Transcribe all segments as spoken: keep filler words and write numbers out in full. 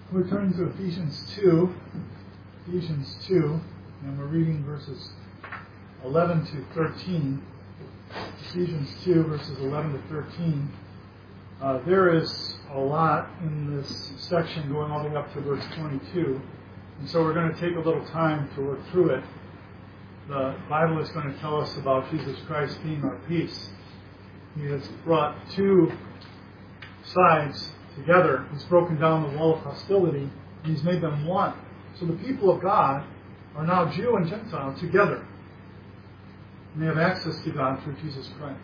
We're turning to Ephesians two, Ephesians two, and we're reading verses eleven to thirteen. Ephesians two, verses eleven to thirteen. Uh, there is a lot in this section going all the way up to verse twenty-two, and so we're going to take a little time to work through it. The Bible is going to tell us about Jesus Christ being our peace. He has brought two sides together. He's broken down the wall of hostility, and He's made them one. So the people of God are now Jew and Gentile together. And they have access to God through Jesus Christ.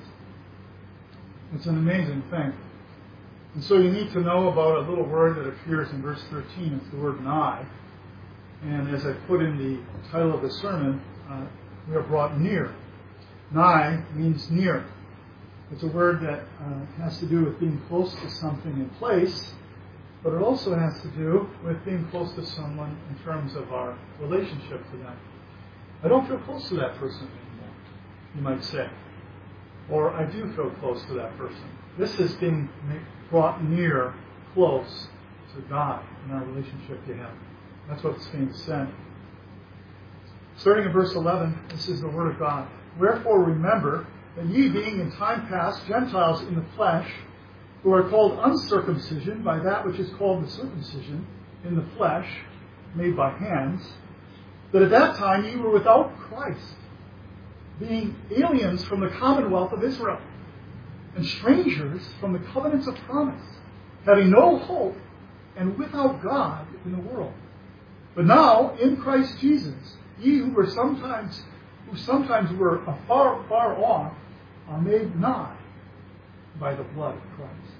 It's an amazing thing. And so you need to know about a little word that appears in verse thirteen. It's the word nigh. And as I put in the title of the sermon, uh, we are brought near. Nigh means near. It's a word that uh, has to do with being close to something in place, but it also has to do with being close to someone in terms of our relationship to them. I don't feel close to that person anymore, you might say. Or I do feel close to that person. This is being brought near, close to God in our relationship to Him. That's what's being said. Starting in verse eleven, this is the Word of God. Wherefore remember that ye being in time past Gentiles in the flesh, who are called uncircumcision by that which is called the circumcision in the flesh, made by hands, that at that time ye were without Christ, being aliens from the commonwealth of Israel, and strangers from the covenants of promise, having no hope, and without God in the world. But now, in Christ Jesus, ye who were sometimes who sometimes were afar, far off, are made nigh by the blood of Christ.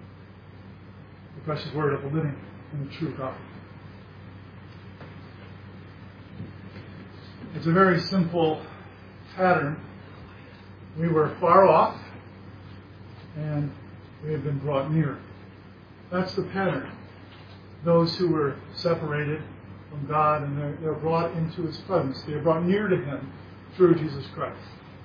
The precious word of the living and the true God. It's a very simple pattern. We were far off, and we have been brought near. That's the pattern. Those who were separated from God, and they're, they're brought into His presence. They are brought near to Him through Jesus Christ.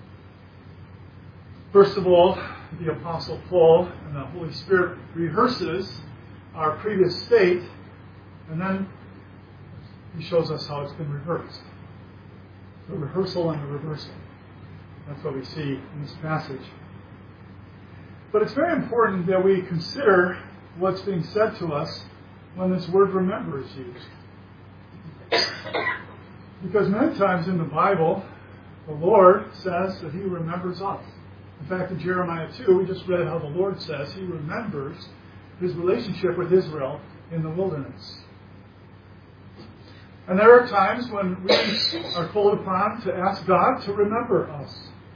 First of all, the Apostle Paul and the Holy Spirit rehearses our previous state, and then he shows us how it's been reversed. The rehearsal and the reversal. That's what we see in this passage. But it's very important that we consider what's being said to us when this word remember is used. Because many times in the Bible, the Lord says that He remembers us. In fact, in Jeremiah two, we just read how the Lord says He remembers His relationship with Israel in the wilderness. And there are times when we are called upon to ask God to remember us.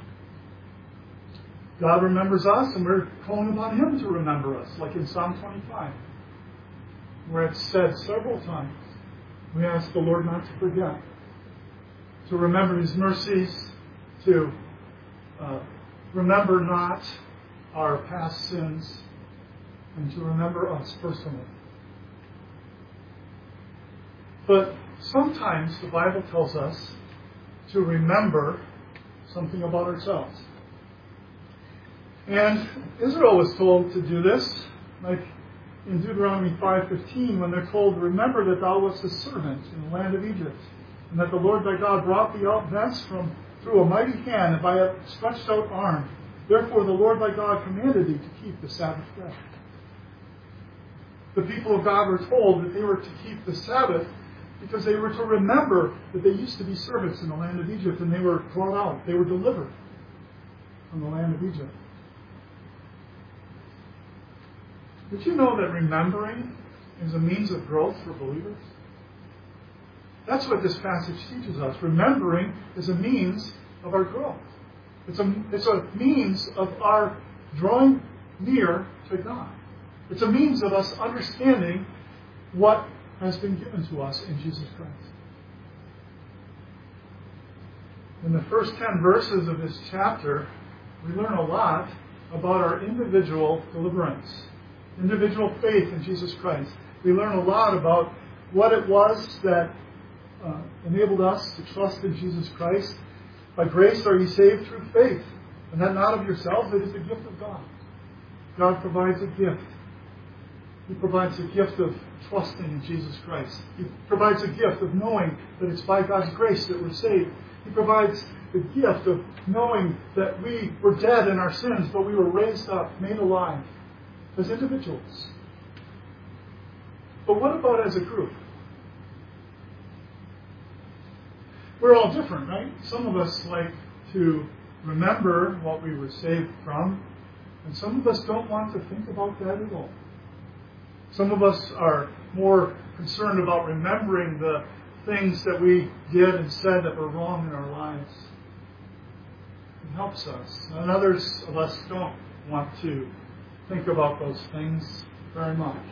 God remembers us, and we're calling upon Him to remember us, like in Psalm twenty-five, where it's said several times, we ask the Lord not to forget, to remember His mercies, to uh, remember not our past sins, and to remember us personally. But sometimes the Bible tells us to remember something about ourselves. And Israel was told to do this, like in Deuteronomy five fifteen, when they're told, remember that thou wast a servant in the land of Egypt, and that the Lord thy God brought thee out thence from through a mighty hand and by a stretched out arm. Therefore the Lord thy God commanded thee to keep the Sabbath day. The people of God were told that they were to keep the Sabbath because they were to remember that they used to be servants in the land of Egypt, and they were brought out. They were delivered from the land of Egypt. Did you know that remembering is a means of growth for believers? That's what this passage teaches us. Remembering is a means of our growth. It's a, it's a means of our drawing near to God. It's a means of us understanding what has been given to us in Jesus Christ. In the first ten verses of this chapter, we learn a lot about our individual deliverance, individual faith in Jesus Christ. We learn a lot about what it was that uh, enabled us to trust in Jesus Christ. By grace are ye saved through faith, and that not of yourselves, it is the gift of God. God provides a gift. He provides the gift of trusting in Jesus Christ. He provides the gift of knowing that it's by God's grace that we're saved. He provides the gift of knowing that we were dead in our sins, but we were raised up, made alive as individuals. But what about as a group? We're all different, right? Some of us like to remember what we were saved from, and some of us don't want to think about that at all. Some of us are more concerned about remembering the things that we did and said that were wrong in our lives. It helps us. And others of us don't want to think about those things very much.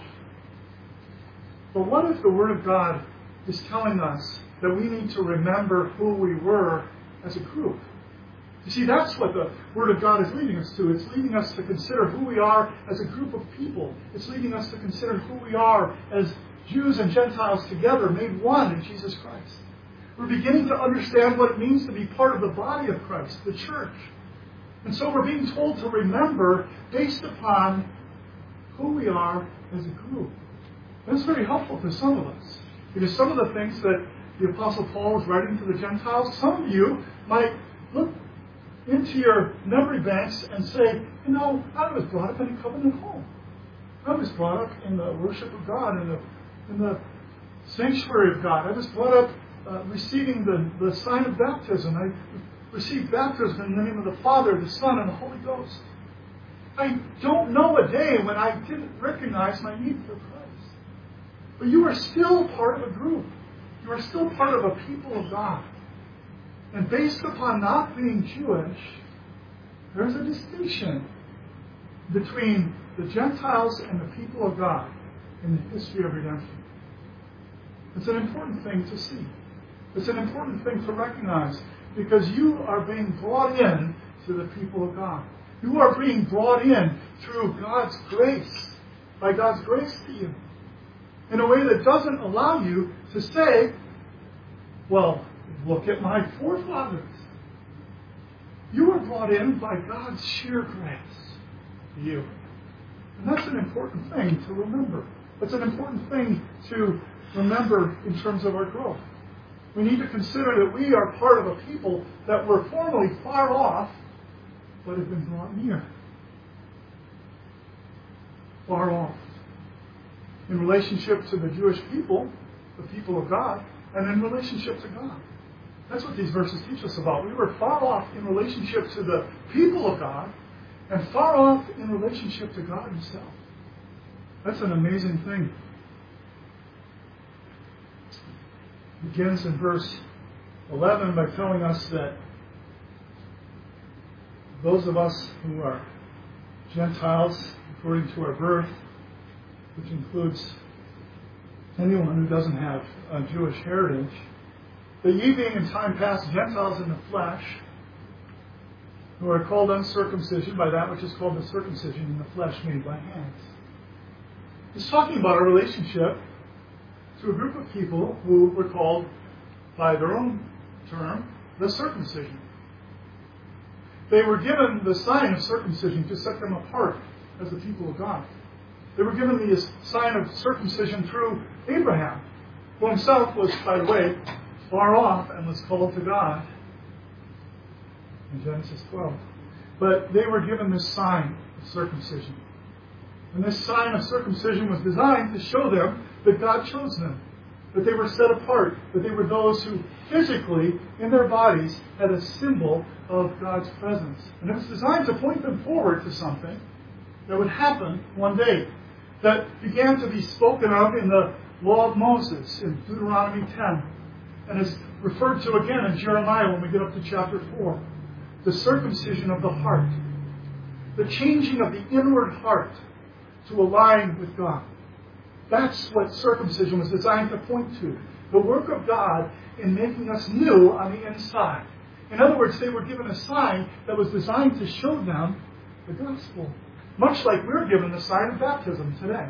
But what if the Word of God is telling us that we need to remember who we were as a group? You see, that's what the Word of God is leading us to. It's leading us to consider who we are as a group of people. It's leading us to consider who we are as Jews and Gentiles together, made one in Jesus Christ. We're beginning to understand what it means to be part of the body of Christ, the church. And so we're being told to remember based upon who we are as a group. That's very helpful to some of us. Because some of the things that the Apostle Paul was writing to the Gentiles, some of you might look into your memory banks and say, you know, I was brought up in a covenant home. I was brought up in the worship of God, in the, in the sanctuary of God. I was brought up uh, receiving the, the sign of baptism. I received baptism in the name of the Father, the Son, and the Holy Ghost. I don't know a day when I didn't recognize my need for Christ. But you are still part of a group. You are still part of a people of God. And based upon not being Jewish, there's a distinction between the Gentiles and the people of God in the history of redemption. It's an important thing to see. It's an important thing to recognize because you are being brought in to the people of God. You are being brought in through God's grace, by God's grace to you, in a way that doesn't allow you to say, well, look at my forefathers. You were brought in by God's sheer grace to you. And that's an important thing to remember. That's an important thing to remember in terms of our growth. We need to consider that we are part of a people that were formerly far off, but have been brought near. Far off. In relationship to the Jewish people, the people of God, and in relationship to God. That's what these verses teach us about. We were far off in relationship to the people of God, and far off in relationship to God Himself. That's an amazing thing. It begins in verse eleven by telling us that those of us who are Gentiles, according to our birth, which includes anyone who doesn't have a Jewish heritage, that ye being in time past Gentiles in the flesh, who are called uncircumcision by that which is called the circumcision in the flesh made by hands. He's talking about a relationship to a group of people who were called by their own term, the circumcision. They were given the sign of circumcision to set them apart as the people of God. They were given the sign of circumcision through Abraham, who himself was, by the way, far off and was called to God in Genesis twelve. But they were given this sign of circumcision. And this sign of circumcision was designed to show them that God chose them, that they were set apart, that they were those who physically, in their bodies, had a symbol of God's presence. And it was designed to point them forward to something that would happen one day, that began to be spoken of in the law of Moses in Deuteronomy ten, and is referred to again in Jeremiah when we get up to chapter four. The circumcision of the heart, the changing of the inward heart to align with God. That's what circumcision was designed to point to. The work of God in making us new on the inside. In other words, they were given a sign that was designed to show them the gospel. Much like we're given the sign of baptism today.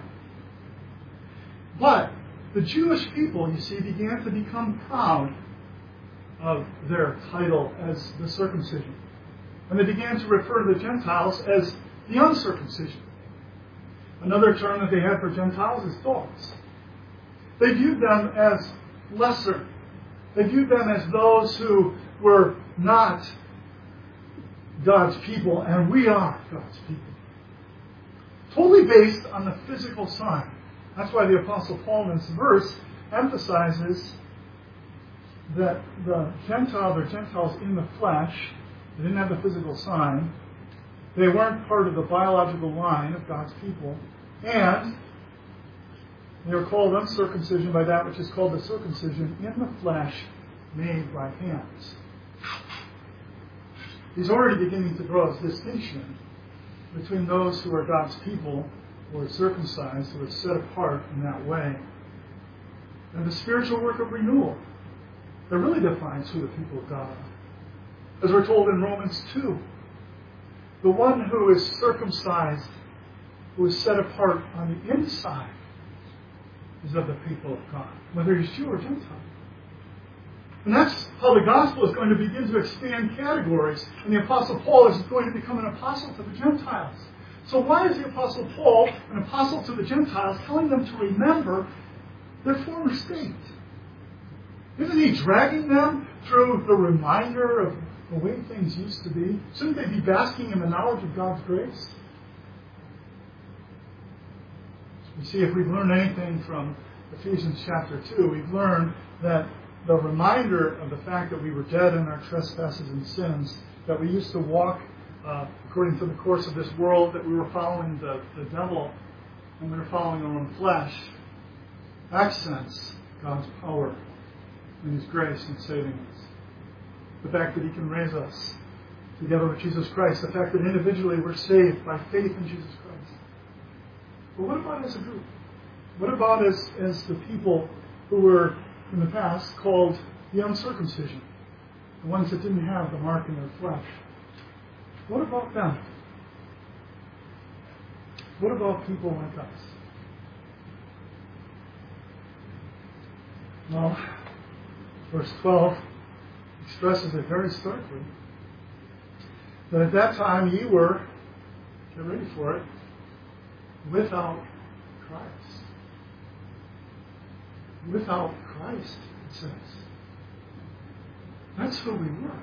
But the Jewish people, you see, began to become proud of their title as the circumcision. And they began to refer to the Gentiles as the uncircumcision. Another term that they had for Gentiles is dogs. They viewed them as lesser. They viewed them as those who were not God's people, and we are God's people. Totally based on the physical sign. That's why the Apostle Paul in this verse emphasizes that the Gentiles are Gentiles in the flesh. They didn't have the physical sign. They weren't part of the biological line of God's people. And they were called uncircumcision by that which is called the circumcision in the flesh made by hands. He's already beginning to draw a distinction between those who are God's people, who are circumcised, who are set apart in that way, and the spiritual work of renewal that really defines who the people of God are. As we're told in Romans two, the one who is circumcised, who is set apart on the inside, is of the people of God, whether he's Jew or Gentile. And that's how the gospel is going to begin to expand categories. And the Apostle Paul is going to become an apostle to the Gentiles. So why is the Apostle Paul an apostle to the Gentiles, telling them to remember their former state? Isn't he dragging them through the reminder of the way things used to be? Shouldn't they be basking in the knowledge of God's grace? You see, if we've learned anything from Ephesians chapter two, we've learned that the reminder of the fact that we were dead in our trespasses and sins, that we used to walk uh, according to the course of this world, that we were following the, the devil and we were following our own flesh, accents God's power and His grace in saving us. The fact that He can raise us together with Jesus Christ, the fact that individually we're saved by faith in Jesus Christ. But what about as a group? What about as, as the people who were in the past called the uncircumcision, the ones that didn't have the mark in their flesh? What about them? What about people like us? Well, verse twelve expresses it very starkly. That at that time ye were, get ready for it, without Christ. Without Christ, it says. That's who we were.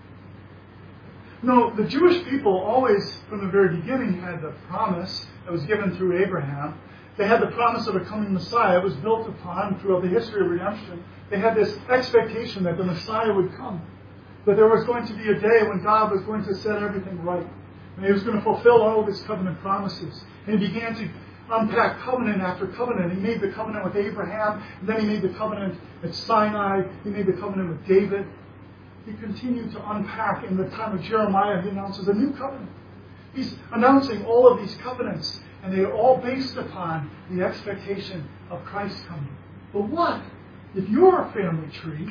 No, the Jewish people always, from the very beginning, had the promise that was given through Abraham. They had the promise of a coming Messiah. It was built upon throughout the history of redemption. They had this expectation that the Messiah would come. That there was going to be a day when God was going to set everything right. And He was going to fulfill all of His covenant promises. And He began to unpack covenant after covenant. He made the covenant with Abraham, and then He made the covenant at Sinai. He made the covenant with David. He continued to unpack. In the time of Jeremiah, He announces a new covenant. He's announcing all of these covenants, and they are all based upon the expectation of Christ coming. But what if your family tree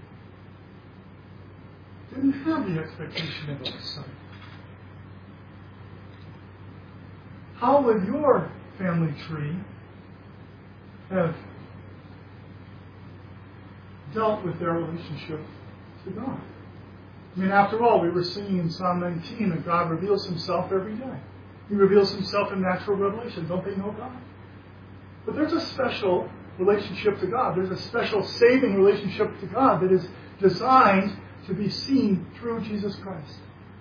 didn't have the expectation of the Messiah? How would your family tree have dealt with their relationship to God? I mean, after all, we were singing in Psalm nineteen that God reveals Himself every day. He reveals Himself in natural revelation. Don't they know God? But there's a special relationship to God. There's a special saving relationship to God that is designed to be seen through Jesus Christ.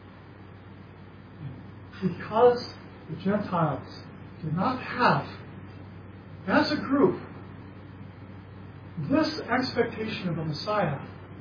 Because the Gentiles did not have, as a group, this expectation of a Messiah,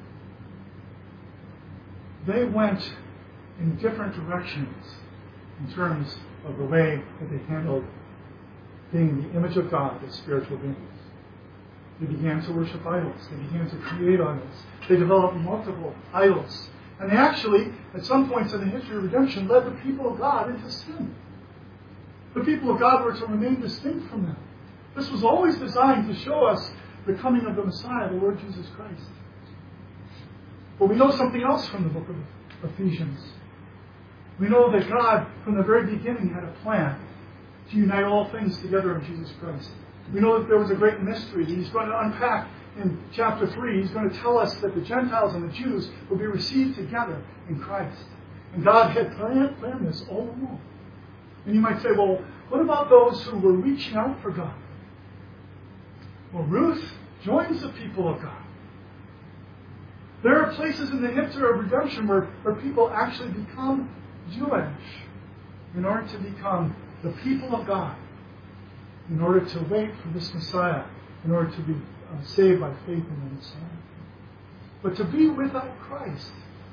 they went in different directions in terms of the way that they handled being the image of God as spiritual beings. They began to worship idols. They began to create idols. They developed multiple idols. And they actually, at some points in the history of redemption, led the people of God into sin. The people of God were to remain distinct from them. This was always designed to show us the coming of the Messiah, the Lord Jesus Christ. But we know something else from the book of Ephesians. We know that God, from the very beginning, had a plan to unite all things together in Jesus Christ. We know that there was a great mystery that He's going to unpack in chapter three. He's going to tell us that the Gentiles and the Jews will be received together in Christ. And God had planned, planned this all along. And you might say, well, What about those who were reaching out for God? Well, Ruth joins the people of God. There are places in the history of redemption where, where people actually become Jewish in order to become the people of God, in order to wait for this Messiah, in order to be uh, saved by faith in the Messiah. But to be without Christ,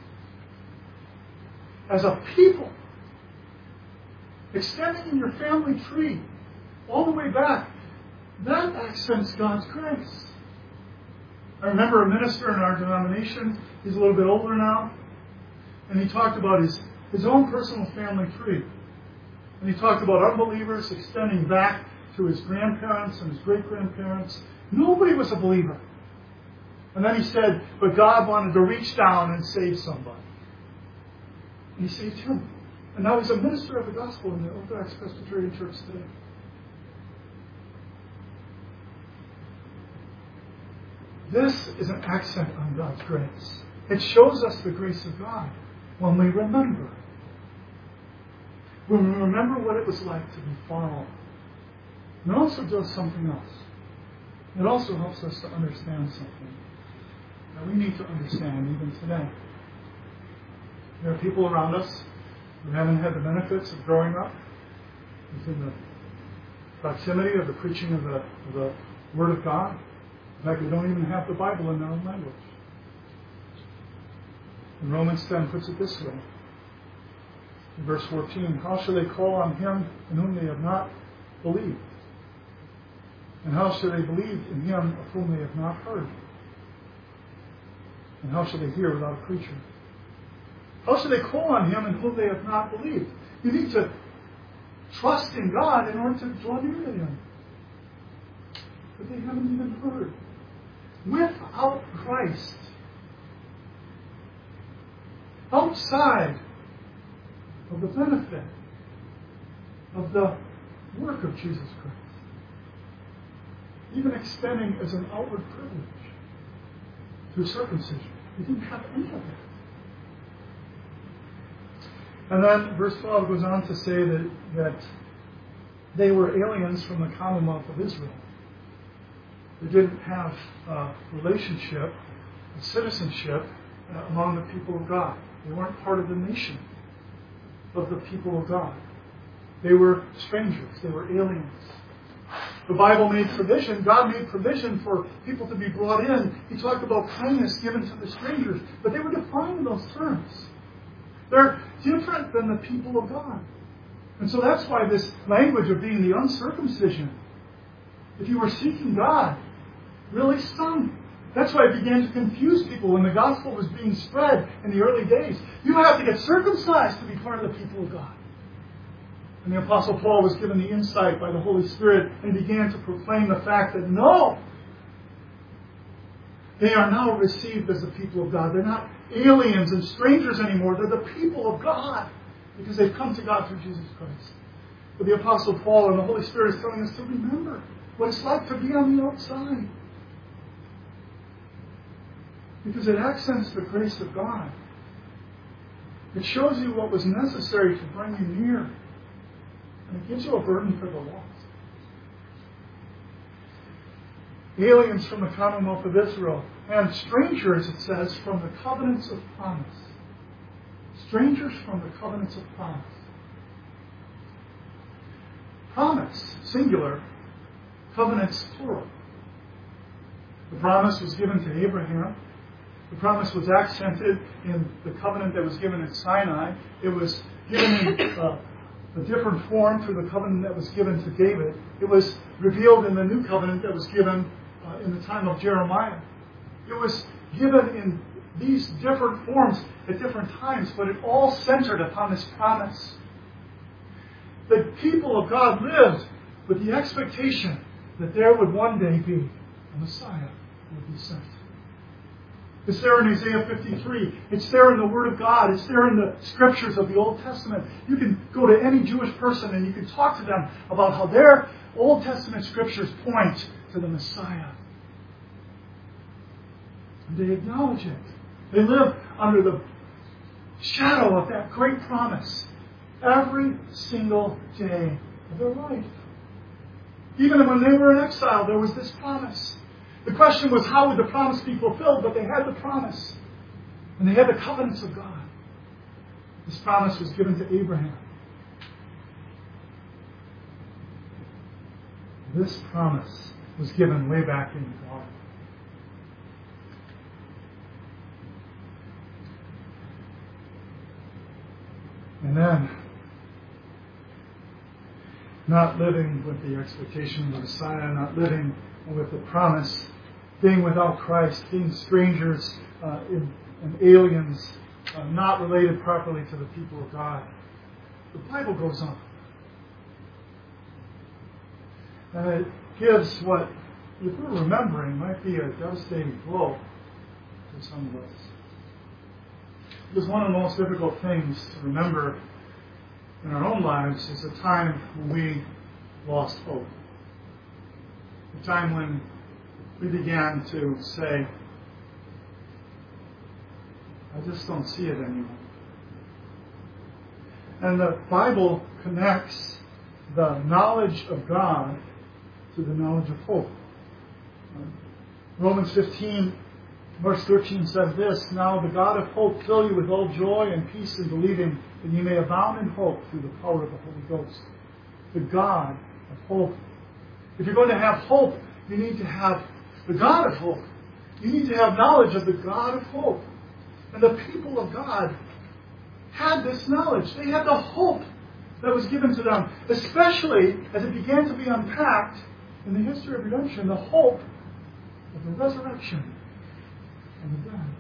as a people, extending in your family tree all the way back, that accents God's grace. I remember a minister in our denomination, he's a little bit older now, and he talked about his, his own personal family tree. And he talked about unbelievers extending back to his grandparents and his great-grandparents. Nobody was a believer. And then he said, but God wanted to reach down and save somebody. And he saved him. And now he's a minister of the gospel in the Orthodox Presbyterian Church today. This is an accent on God's grace. It shows us the grace of God when we remember. When we remember what it was like to be far off. And it also does something else. It also helps us to understand something that we need to understand even today. There are people around us who haven't had the benefits of growing up within the proximity of the preaching of the, of the Word of God. In fact, they don't even have the Bible in their own language. And Romans ten puts it this way. In verse fourteen, how shall they call on him in whom they have not believed? And how shall they believe in him of whom they have not heard? And how shall they hear without a preacher? How shall they call on him in whom they have not believed? You need to trust in God in order to draw near to him. But they haven't even heard. Without Christ, outside of the benefit of the work of Jesus Christ, even extending as an outward privilege through circumcision, they didn't have any of that. And then verse twelve goes on to say that, that they were aliens from the commonwealth of Israel. They didn't have a relationship, a citizenship uh, among the people of God. They weren't part of the nation of the people of God. They were strangers. They were aliens. The Bible made provision. God made provision for people to be brought in. He talked about kindness given to the strangers. But they were defined in those terms. They're different than the people of God. And so that's why this language of being the uncircumcision, if you were seeking God, really stung. That's why it began to confuse people when the gospel was being spread in the early days. You have to get circumcised to be part of the people of God. And the Apostle Paul was given the insight by the Holy Spirit and began to proclaim the fact that no, they are now received as the people of God. They're not aliens and strangers anymore. They're the people of God because they've come to God through Jesus Christ. But the Apostle Paul and the Holy Spirit is telling us to remember what it's like to be on the outside. Because it accents the grace of God. It shows you what was necessary to bring you near. And it gives you a burden for the lost. Aliens from the commonwealth of Israel. And strangers, it says, from the covenants of promise. Strangers from the covenants of promise. Promise, singular. Covenants, plural. The promise was given to Abraham. The promise was accented in the covenant that was given at Sinai. It was given in uh, a different form through the covenant that was given to David. It was revealed in the new covenant that was given uh, in the time of Jeremiah. It was given in these different forms at different times, but it all centered upon this promise. The people of God lived with the expectation that there would one day be a Messiah who would be sent. It's there in Isaiah fifty-three. It's there in the Word of God. It's there in the Scriptures of the Old Testament. You can go to any Jewish person and you can talk to them about how their Old Testament Scriptures point to the Messiah. And they acknowledge it. They live under the shadow of that great promise every single day of their life. Even when they were in exile, there was this promise. The question was, how would the promise be fulfilled? But they had the promise. And they had the covenants of God. This promise was given to Abraham. This promise was given way back in the garden. And then, not living with the expectation of the Messiah, not living with the promise, being without Christ, being strangers uh, in, and aliens, uh, not related properly to the people of God. The Bible goes on. And it gives what, if we're remembering, might be a devastating blow to some of us. Because one of the most difficult things to remember in our own lives is a time when we lost hope. A time when we began to say, I just don't see it anymore. And the Bible connects the knowledge of God to the knowledge of hope. Romans fifteen, verse thirteen says this, Now the God of hope fill you with all joy and peace in believing, that you may abound in hope through the power of the Holy Ghost. The God of hope. If you're going to have hope, you need to have the God of hope. You need to have knowledge of the God of hope. And the people of God had this knowledge. They had the hope that was given to them, especially as it began to be unpacked in the history of redemption, the hope of the resurrection of the dead.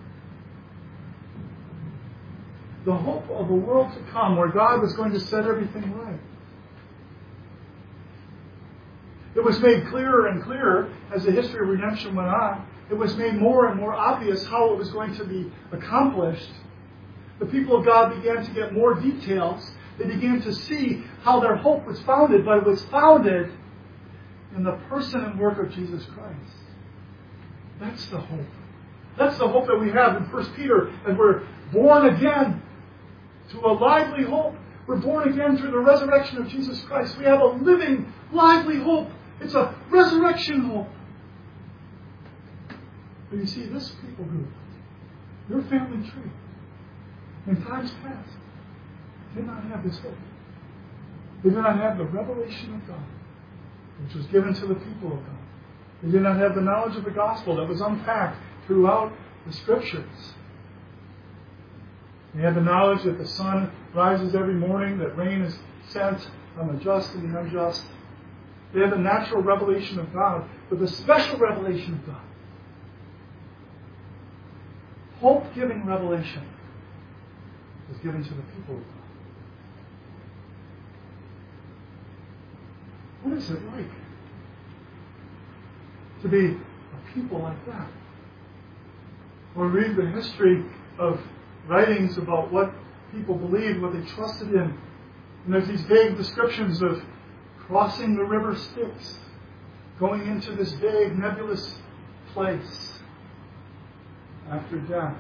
The hope of a world to come where God was going to set everything right. It was made clearer and clearer as the history of redemption went on. It was made more and more obvious how it was going to be accomplished. The people of God began to get more details. They began to see how their hope was founded, but it was founded in the person and work of Jesus Christ. That's the hope. That's the hope that we have in First Peter, and we're born again to a lively hope. We're born again through the resurrection of Jesus Christ. We have a living, lively hope. It's a resurrection hope. But you see, this people group, your family tree, in times past, did not have this hope. They did not have the revelation of God, which was given to the people of God. They did not have the knowledge of the gospel that was unpacked throughout the Scriptures. They had the knowledge that the sun rises every morning, that rain is sent on the just and the unjust. They had the natural revelation of God, but the special revelation of God. Hope-giving revelation was given to the people of God. What is it like to be a people like that? When we read the history of writings about what people believed, what they trusted in, and there's these vague descriptions of crossing the river Styx, going into this vague, nebulous place after death.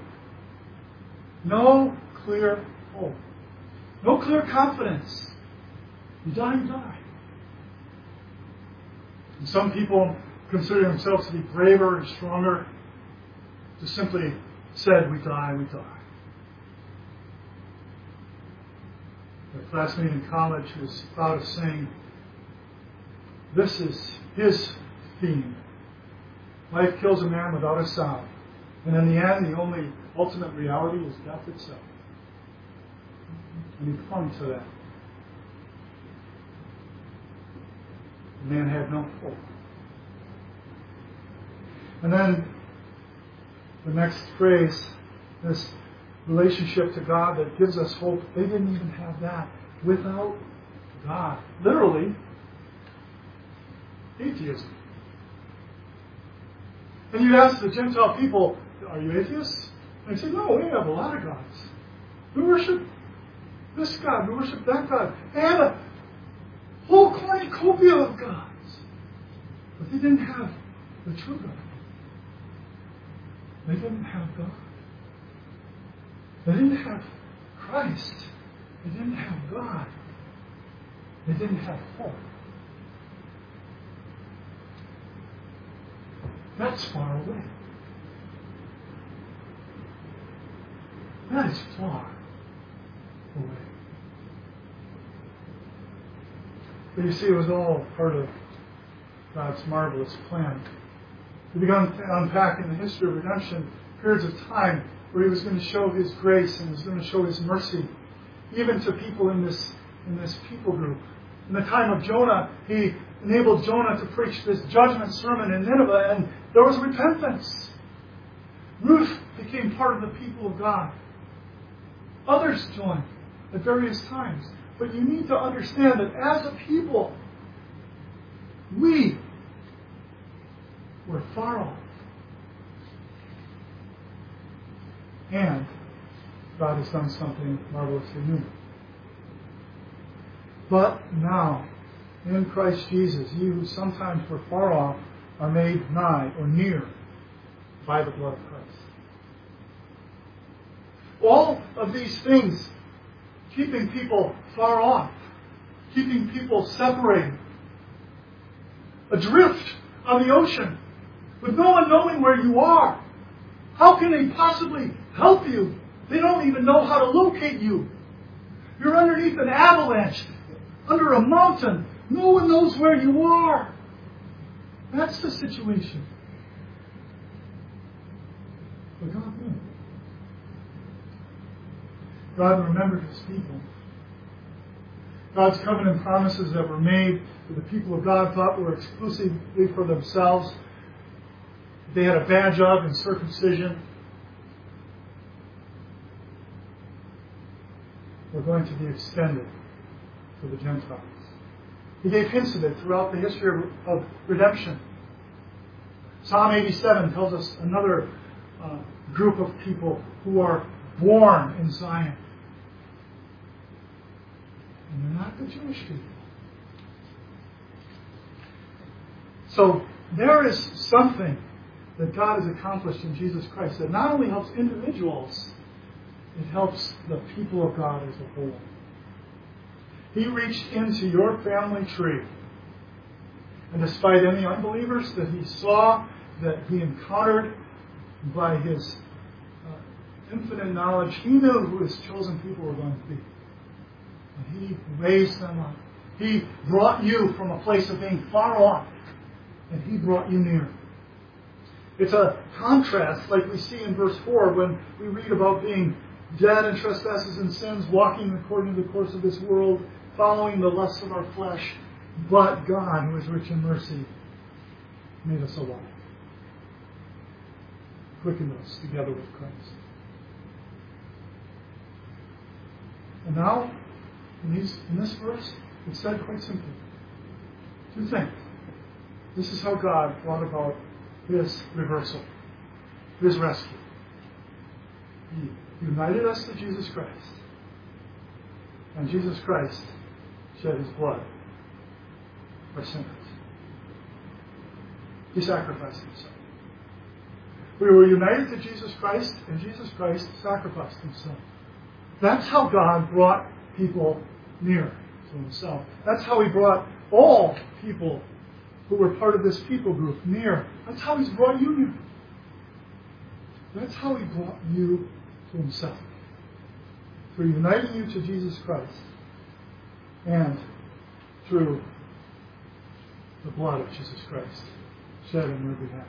No clear hope. No clear confidence. You die, you die. And some people consider themselves to be braver and stronger, just simply said, we die, we die. A classmate in college was proud of saying, this is his theme. Life kills a man without a sound. And in the end, the only ultimate reality is death itself. And he clung to that. The man had no hope. And then the next phrase, this relationship to God that gives us hope, they didn't even have that without God. Literally, atheism. And you ask the Gentile people, are you atheists? And they say, no, we have a lot of gods. We worship this God, we worship that God. They had a whole cornucopia of gods. But they didn't have the true God. They didn't have God. They didn't have Christ. They didn't have God. They didn't have hope. That's far away. That is far away. But you see, it was all part of God's marvelous plan. We began to unpack in the history of redemption periods of time where He was going to show His grace and He was going to show His mercy, even to people in this in this people group. In the time of Jonah, He enabled Jonah to preach this judgment sermon in Nineveh, and there was repentance. Ruth became part of the people of God. Others joined at various times. But you need to understand that as a people, we were far off. And God has done something marvelously new. But now, in Christ Jesus, you who sometimes were far off are made nigh or near by the blood of Christ. All of these things, keeping people far off, keeping people separated, adrift on the ocean, with no one knowing where you are. How can they possibly help you? They don't even know how to locate you. You're underneath an avalanche, under a mountain. No one knows where you are. That's the situation. But God knew. God remembered His people. God's covenant promises that were made to the people of God thought were exclusively for themselves. They had a badge of in circumcision. Were going to be extended to the Gentiles. He gave hints of it throughout the history of, of redemption. Psalm eighty-seven tells us another uh, group of people who are born in Zion. And they're not the Jewish people. So there is something that God has accomplished in Jesus Christ that not only helps individuals, it helps the people of God as a whole. He reached into your family tree. And despite any unbelievers that He saw, that He encountered by His uh, infinite knowledge, He knew who His chosen people were going to be. And He raised them up. He brought you from a place of being far off, and He brought you near. It's a contrast like we see in verse four when we read about being dead in trespasses and sins, walking according to the course of this world, following the lusts of our flesh. But God, who is rich in mercy, made us alive. Quickened us together with Christ. And now, in, these, in this verse, it's said quite simply. Two things. This is how God brought about His reversal, His rescue. He united us to Jesus Christ. And Jesus Christ shed His blood for sinners. He sacrificed Himself. We were united to Jesus Christ, and Jesus Christ sacrificed Himself. That's how God brought people near to Himself. That's how He brought all people who were part of this people group near. That's how He's brought you near. That's how He brought you to Himself. Through uniting you to Jesus Christ and through the blood of Jesus Christ shed on your behalf.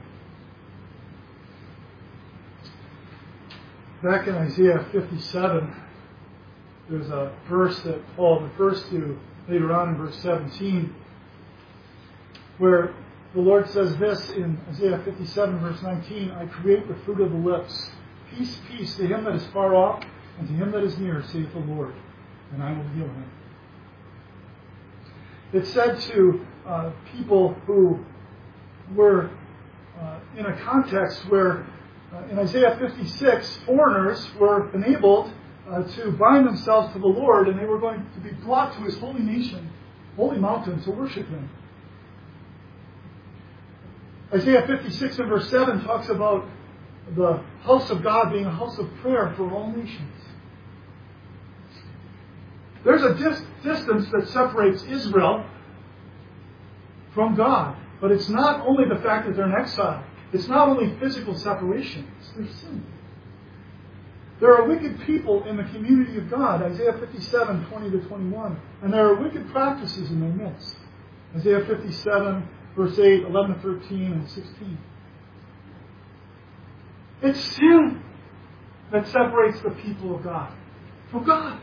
Back in Isaiah fifty-seven, there's a verse that Paul refers to later on in verse seventeen, where the Lord says this in Isaiah fifty-seven, verse nineteen, I create the fruit of the lips. Peace, peace to him that is far off, and to him that is near, saith the Lord, and I will heal him. It's said to uh, people who were uh, in a context where, uh, in Isaiah fifty-six, foreigners were enabled uh, to bind themselves to the Lord, and they were going to be brought to His holy nation, holy mountain, to worship Him. Isaiah fifty-six and verse seven talks about the house of God being a house of prayer for all nations. There's a dis- distance that separates Israel from God. But it's not only the fact that they're in exile. It's not only physical separation. It's their sin. There are wicked people in the community of God, Isaiah fifty-seven, twenty to twenty-one. And there are wicked practices in their midst. Isaiah fifty-seven, verse eight, eleven to thirteen, and sixteen. It's sin that separates the people of God from God.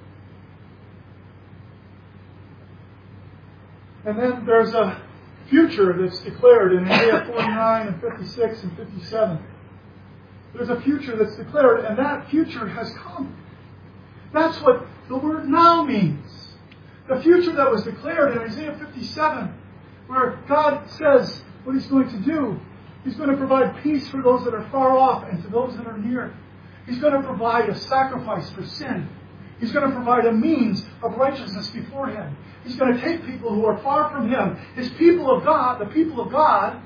And then there's a future that's declared in Isaiah forty-nine and fifty-six and fifty-seven. There's a future that's declared, and that future has come. That's what the word now means. The future that was declared in Isaiah fifty-seven, where God says what He's going to do. He's going to provide peace for those that are far off and to those that are near. He's going to provide a sacrifice for sin. He's going to provide a means of righteousness before Him. He's going to take people who are far from Him, His people of God, the people of God,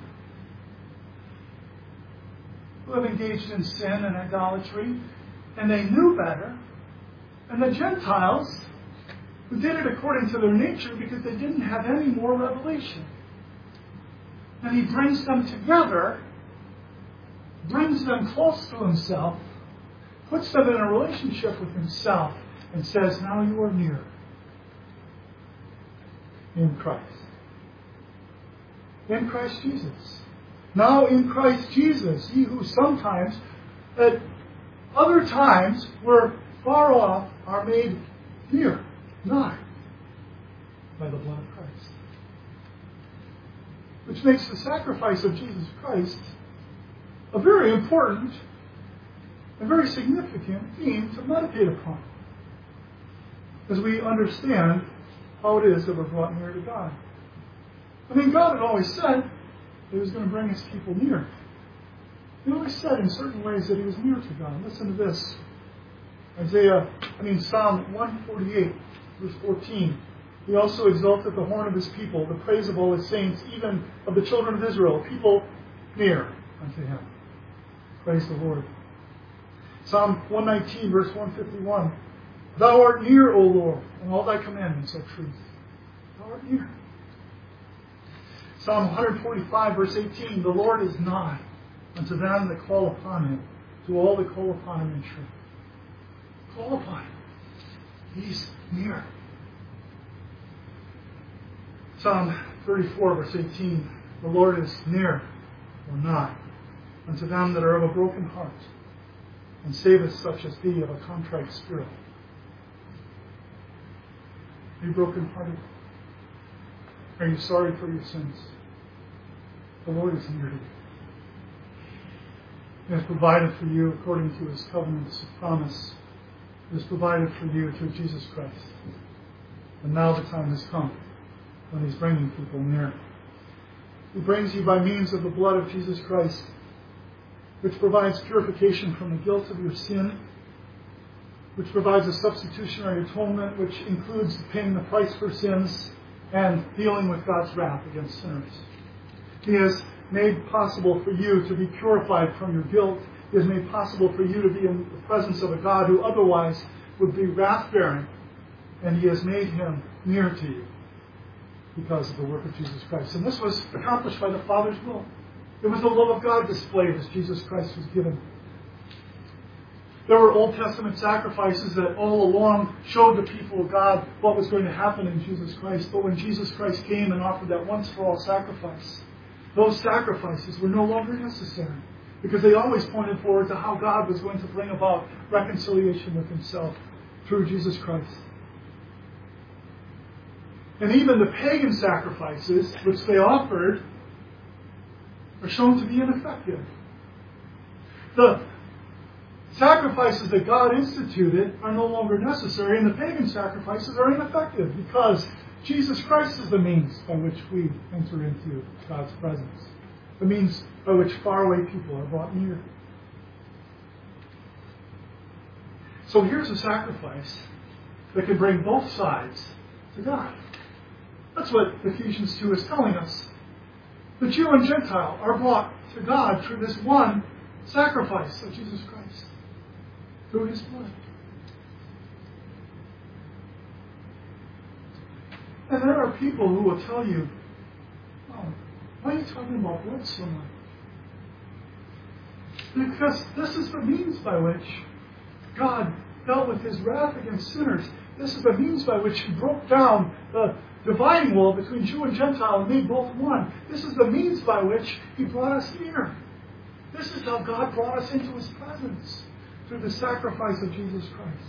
who have engaged in sin and idolatry, and they knew better, and the Gentiles, who did it according to their nature because they didn't have any more revelation. And He brings them together, brings them close to Himself, puts them in a relationship with Himself, and says, now you are near in Christ. In Christ Jesus. Now in Christ Jesus, ye who sometimes, at other times, were far off, are made near, nigh, by the blood of Christ. Which makes the sacrifice of Jesus Christ a very important and very significant theme to meditate upon as we understand how it is that we're brought near to God. I mean, God had always said He was going to bring His people near. He always said in certain ways that He was near to God. Listen to this. Isaiah, I mean Psalm one forty-eight, verse fourteen. He also exalted the horn of His people, the praise of all His saints, even of the children of Israel, people near unto Him. Praise the Lord. Psalm one nineteen, verse one fifty-one. Thou art near, O Lord, and all Thy commandments are truth. Thou art near. Psalm one forty-five, verse eighteen. The Lord is nigh unto them that call upon Him, to all that call upon Him in truth. Call upon Him. He's near. Psalm thirty-four, verse eighteen. The Lord is near, or nigh, unto them that are of a broken heart, and saveth such as be of a contrite spirit. Are you broken-hearted? Are you sorry for your sins? The Lord is near to you. He has provided for you according to His covenants of promise. He has provided for you through Jesus Christ. And now the time has come when He's bringing people near. He brings you by means of the blood of Jesus Christ, which provides purification from the guilt of your sin, which provides a substitutionary atonement, which includes paying the price for sins and dealing with God's wrath against sinners. He has made possible for you to be purified from your guilt. He has made possible for you to be in the presence of a God who otherwise would be wrath-bearing. And He has made Him near to you because of the work of Jesus Christ. And this was accomplished by the Father's will. It was the love of God displayed as Jesus Christ was given. There were Old Testament sacrifices that all along showed the people of God what was going to happen in Jesus Christ. But when Jesus Christ came and offered that once-for-all sacrifice, those sacrifices were no longer necessary because they always pointed forward to how God was going to bring about reconciliation with Himself through Jesus Christ. And even the pagan sacrifices which they offered are shown to be ineffective. The sacrifices that God instituted are no longer necessary, and the pagan sacrifices are ineffective because Jesus Christ is the means by which we enter into God's presence, the means by which faraway people are brought near. So here's a sacrifice that can bring both sides to God. That's what Ephesians two is telling us. The Jew and Gentile are brought to God through this one sacrifice of Jesus Christ, through His blood. And there are people who will tell you, oh, why are you talking about blood so much? Because this is the means by which God dealt with his wrath against sinners. This is the means by which he broke down the dividing wall between Jew and Gentile and made both one. This is the means by which he brought us near. This is how God brought us into his presence, through the sacrifice of Jesus Christ.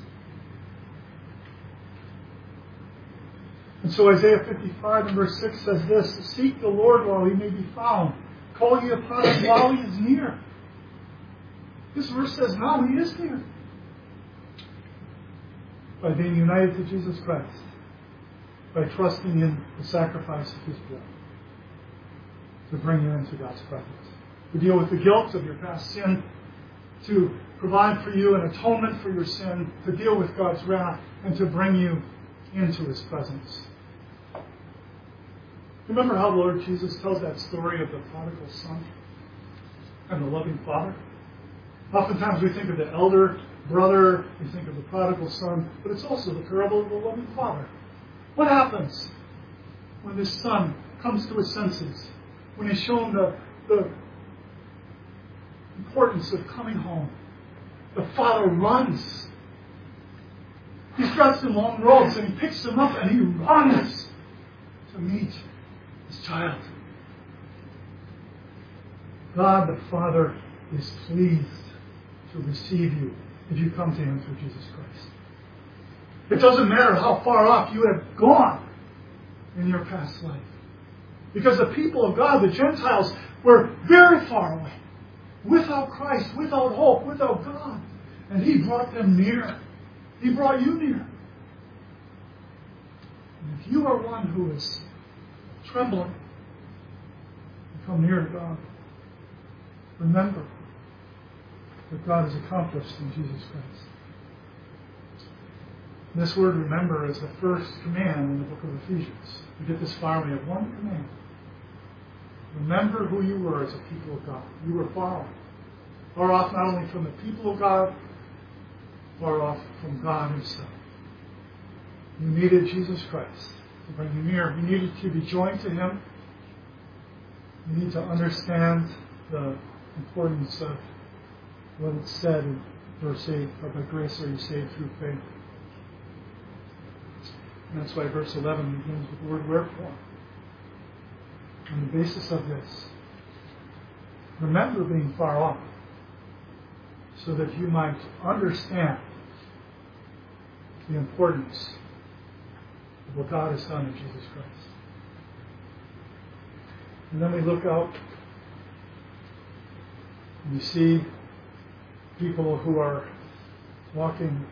And so Isaiah fifty-five and verse six says this, seek the Lord while he may be found. Call ye upon him while he is near. This verse says now he is near. By being united to Jesus Christ. By trusting in the sacrifice of his blood. To bring you into God's presence. To deal with the guilt of your past sin. To provide for you an atonement for your sin. To deal with God's wrath. And to bring you into his presence. Remember how the Lord Jesus tells that story of the prodigal son and the loving father? Oftentimes we think of the elder brother, we think of the prodigal son, but it's also the parable of the loving father. What happens when this son comes to his senses? When he's shown the, the importance of coming home? The father runs. He's dressed in long robes and he picks him up and he runs to meet his child. God the Father is pleased to receive you if you come to him through Jesus Christ. It doesn't matter how far off you have gone in your past life. Because the people of God, the Gentiles, were very far away. Without Christ, without hope, without God. And he brought them near. He brought you near. And if you are one who is trembling to come near to God, remember what God has accomplished in Jesus Christ. And this word remember is the first command in the book of Ephesians. We get this far, we have one command. Remember who you were as a people of God. You were far off. Far off not only from the people of God, far off from God himself. You needed Jesus Christ to bring you near. You needed to be joined to him. You need to understand the importance of what it said in verse eight, for by grace are you saved through faith. And that's why verse eleven begins with the word wherefore. On the basis of this, remember being far off, so that you might understand the importance of what God has done in Jesus Christ. And then we look out and we see people who are walking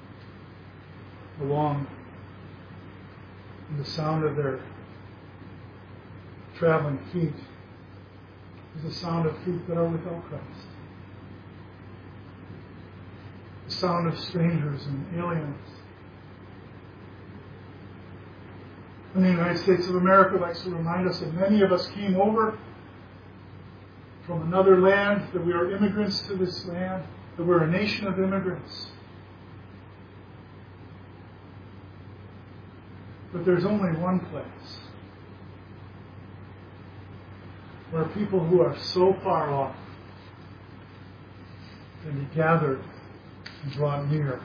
along, and the sound of their traveling feet is the sound of feet that are without Christ. The sound of strangers and aliens. And the United States of America likes to remind us that many of us came over from another land, that we are immigrants to this land, that we're a nation of immigrants. But there's only one place where people who are so far off can be gathered and brought near.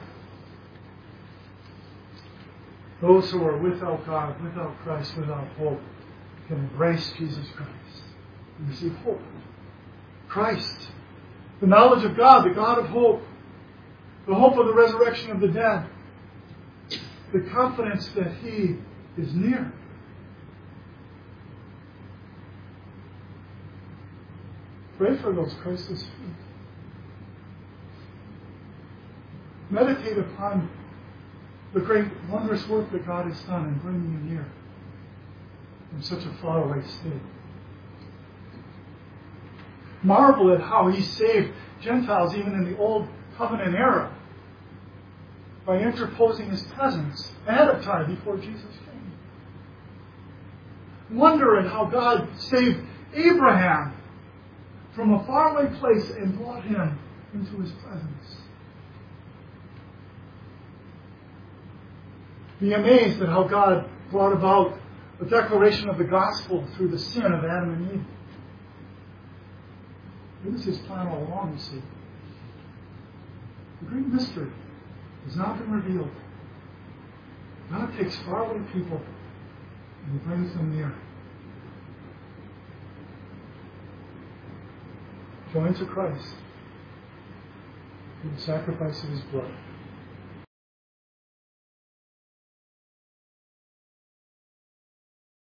Those who are without God, without Christ, without hope, can embrace Jesus Christ and receive hope. Christ, the knowledge of God, the God of hope, the hope of the resurrection of the dead, the confidence that he is near. Pray for those Christless feet. Meditate upon the great wondrous work that God has done in bringing you near from such a faraway state. Marvel at how he saved Gentiles even in the Old Covenant era by interposing his presence ahead of time before Jesus came. Wonder at how God saved Abraham from a faraway place and brought him into his presence. Be amazed at how God brought about the declaration of the gospel through the sin of Adam and Eve. It was his plan all along, you see. The great mystery has not been revealed. God takes faraway people and he brings them near. Joined to Christ through the sacrifice of his blood.